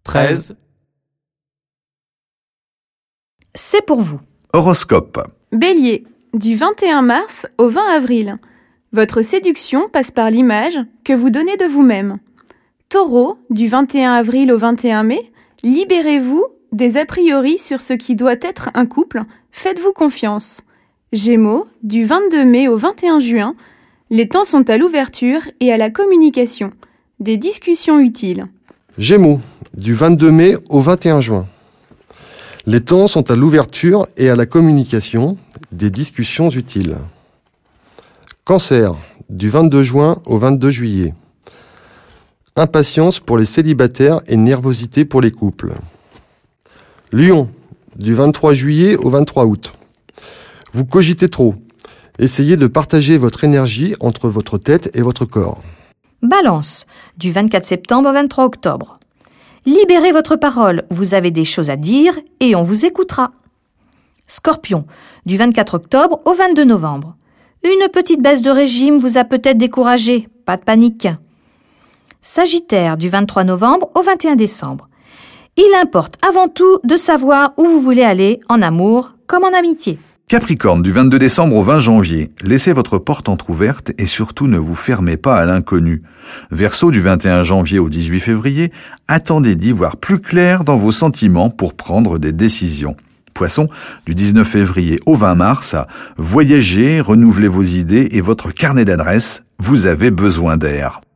13. C'est pour vous. Horoscope. Bélier, du 21 mars au 20 avril. Votre séduction passe par l'image que vous donnez de vous-même. Taureau, du 21 avril au 21 mai, libérez-vous des a priori sur ce qui doit être un couple, faites-vous confiance. Gémeaux, du 22 mai au 21 juin, les temps sont à l'ouverture et à la communication. Des discussions utiles. Gémeaux, du 22 mai au 21 juin. Les temps sont à l'ouverture et à la communication, des discussions utiles. Cancer, du 22 juin au 22 juillet. Impatience pour les célibataires et nervosité pour les couples. Lion, du 23 juillet au 23 août. Vous cogitez trop. Essayez de partager votre énergie entre votre tête et votre corps. Balance, du 24 septembre au 23 octobre. Libérez votre parole, vous avez des choses à dire et on vous écoutera. Scorpion, du 24 octobre au 22 novembre. Une petite baisse de régime vous a peut-être découragé, pas de panique. Sagittaire, du 23 novembre au 21 décembre. Il importe avant tout de savoir où vous voulez aller, en amour comme en amitié. Capricorne, du 22 décembre au 20 janvier. Laissez votre porte entrouverte et surtout ne vous fermez pas à l'inconnu. Verseau, du 21 janvier au 18 février. Attendez d'y voir plus clair dans vos sentiments pour prendre des décisions. Poisson, du 19 février au 20 mars. Voyagez, renouvelez vos idées et votre carnet d'adresses. Vous avez besoin d'air.